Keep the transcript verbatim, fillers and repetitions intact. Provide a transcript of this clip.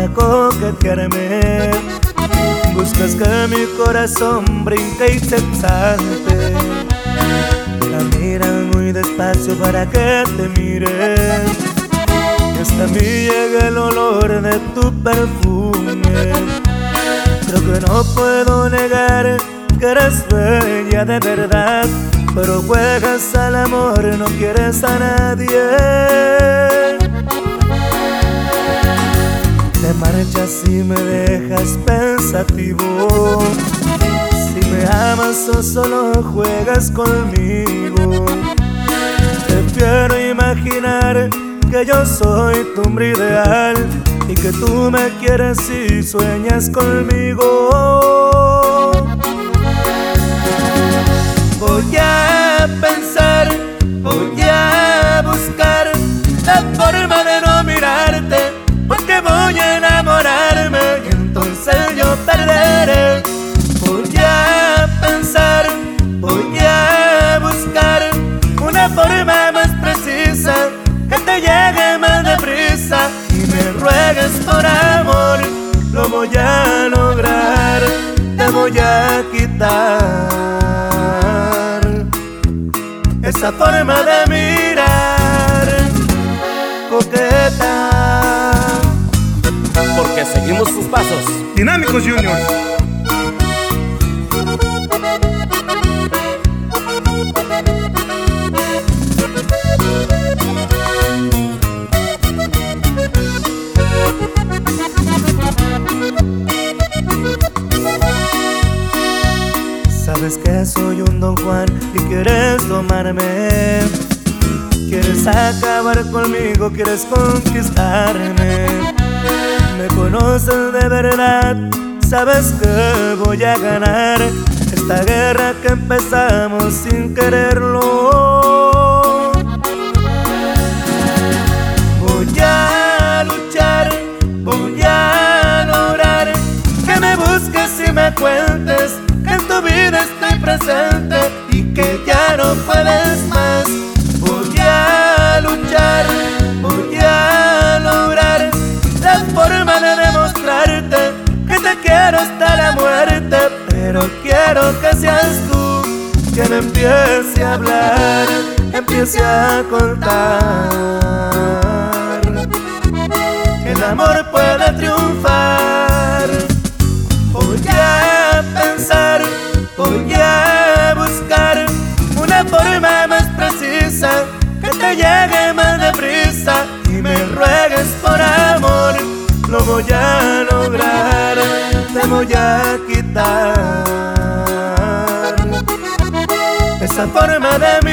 para coquetearme. Buscas que mi corazón brinque y se exalte. Camina muy despacio para que te mire. Hasta a mí llega el olor de tu perfume. Creo que no puedo negar que eres bella de verdad, pero juegas al amor, no quieres a nadie. Te marchas y me dejas pensativo. Si me amas o solo juegas conmigo. Prefiero imaginar que yo soy tu hombre ideal y que tú me quieres y sueñas conmigo. Voy a pensar, voy a buscar la forma de no mirarte, porque voy a enamorarme y entonces yo perderé. Voy a pensar, voy a buscar una forma más precisa, que te llegue más deprisa y me ruegues por amor. Lo voy a lograr, te voy a quitar esa forma de mirar coqueta, porque seguimos sus pasos. Dinámicos Junior. Sabes que soy un Don Juan y quieres tomarme. Quieres acabar conmigo, quieres conquistarme. Me conoces de verdad, sabes que voy a ganar esta guerra que empezamos sin quererlo. Voy a luchar, voy a lograr que me busques y me cuentes que en tu vida estoy presente y que ya no puedes más. Voy a luchar, voy a lograr la forma de demostrarte que te quiero hasta la muerte, pero quiero que seas tú quien empiece a hablar, empiece a contar que el amor puede triunfar. Voy a pensar, voy a buscar una forma más precisa, que te llegue más deprisa y me ruegues por amor. Lo voy a lograr, te voy a quitar esa forma de